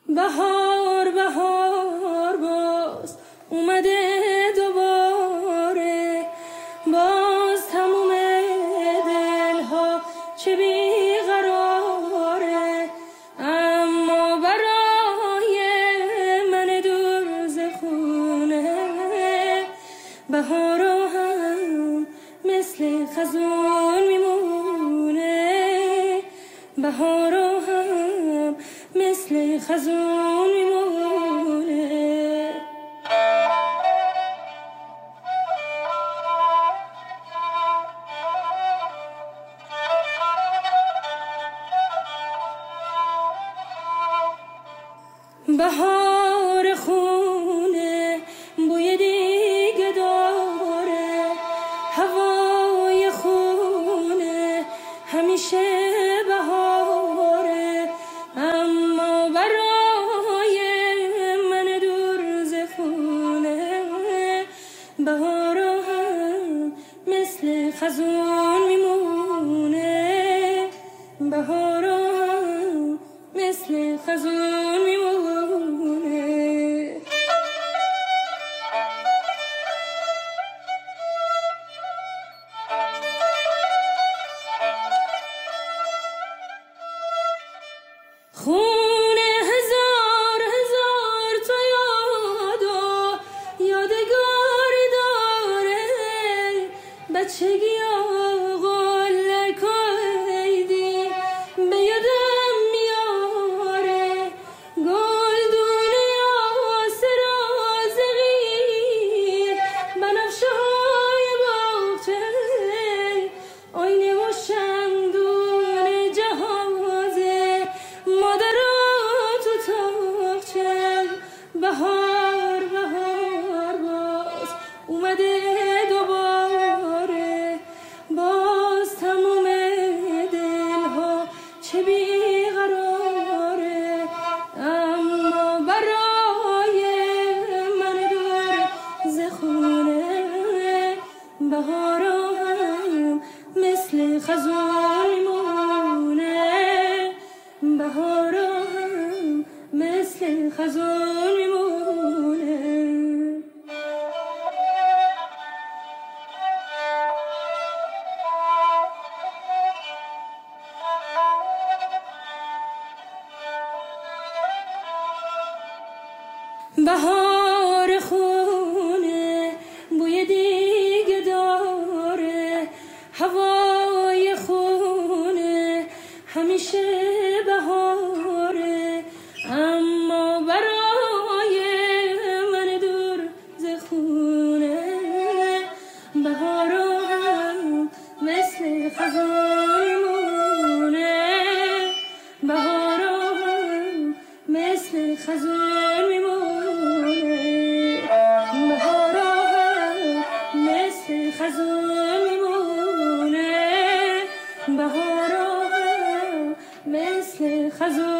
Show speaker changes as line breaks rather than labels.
بهار بهار باز اومده دوباره، باز تموم دلها چه بیقراره، اما برای من دور ز خونه بهارا هم مثل خزون میمونه، بهارا هم مثل خزون میمونه. بهار خونه بوی دیگه داره، هوای خونه همیشه بهاره، اما برای من دور ز خونه بهارا هم مثل خزون میمونه، بهارا هم مثل خزون میمونه. خونه هزار هزار تا یاد و یادگاری داره، بچگی قلک و عیدی به یادم میاره، گلدونه یاسر و زغیر بنفشه های باغچه، آینه و شمدون جهازه مادرها تو تاقچه. بهار بهار باز اومده دوباره، باز تموم دلها چه بیقراره، اما برای من دور ز خونه بهارا هم مثل خزون میمونه، بهارا هم مثل خزون میمونه. بهار خونه بوی دیگه داره، هوای خونه همیشه بهاره، اما برای من دور ز خونه بهارا هم مثل خزون میمونه، بهارا هم مثل خزون میمونه، بهارا هم مثل خزون میمونه، بهارا هم مثل خزون